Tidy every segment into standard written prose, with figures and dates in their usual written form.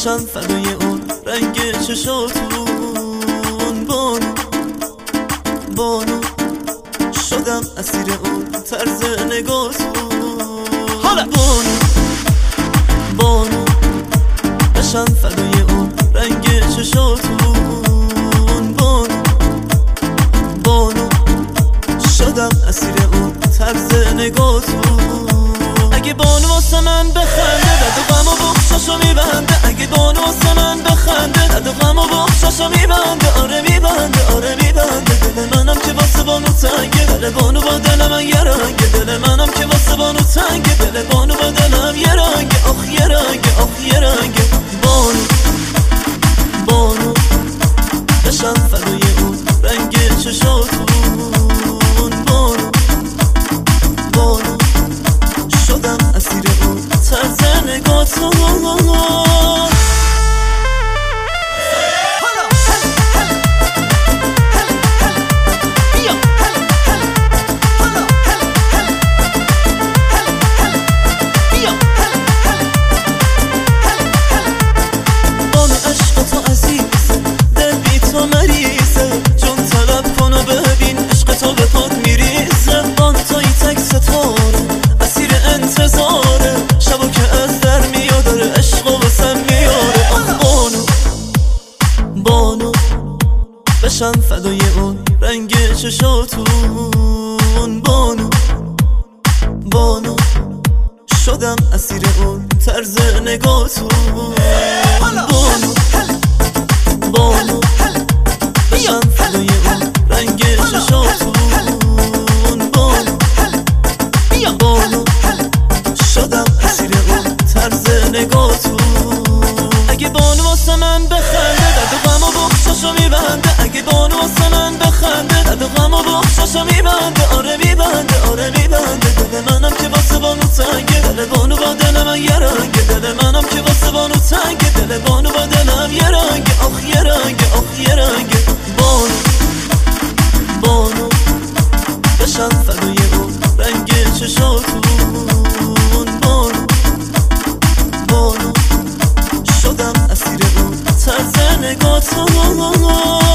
بشم فدای اون رنگ چشاتون. بانو بانو شدم اسیر اون طرز نگاتون. بانو بانو بشم فدای اون رنگ چشاتون. بانو بانو شدم اسیر اون طرز نگاتون. اگه بانو واسه من بخنده دد و غم و بخشاشو میبنده. اگه بانو واسه من بخنده دد و غم و بخشاشو میبنده. آره میبنده آره میبنده. دل منم که واسه بانو تنگه. دل بانو با دل من یه رنگه. دل منم که واسه بانو تنگه. دل بانو با دلم یه رنگه. آخ یه رنگه آخ یه رنگه. بانو بانو بشم فدای اون رنگ چشاتون. بانو بانو شدم اسیر اون طرز نگاتون. بشم فدای اون رنگ چشاتون. بانو بانو شدم اسیر اون طرز نگاتون. بانو بانو بشم فدای اون رنگ چشاتون. بانو بانو شدم اسیر اون طرز نگاتون. اگه بانو واسه من بخنده دد و غم و بخشاشو میبنده. اگه بانو واسه من بخنده دد و غم و بخشاشو میبنده. آره میبنده آره میبنده. دل منم که واسه بانو تنگه. دل بانو با دل من یه رنگه. دل منم که واسه بانو تنگه. دل بانو با دلم یه رنگه. آخ یه رنگه آخ یه رنگه. بانو بانو بشم فدای اون رنگ چشاتون. بانو بانو شدم اسیر اون طرز نگاتون.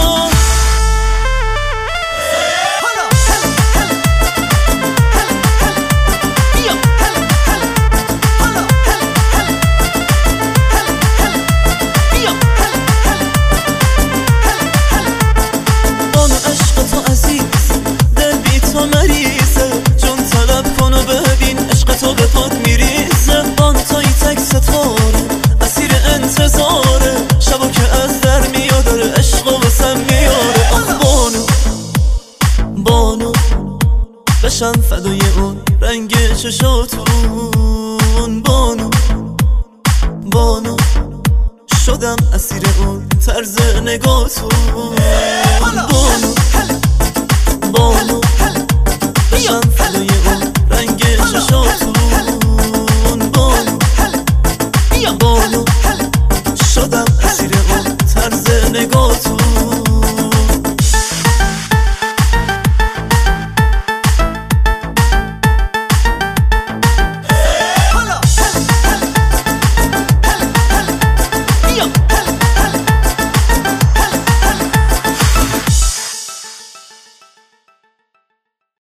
بانو عشق تو عزیز دل بی تو مریضه. جون طلب کن و ببین عشق تو به پات میریزه. بانو توی تک ستاره اسیر انتظاره. شبا که از در میاد داره عشق و واسم میاره. آخ بانو بانو بشم فدای اون رنگ چشاتون. بانو بانو شدم اسیر اون طرز نگاتون. بانو بانو بشم فدای اون رنگ چشاتون.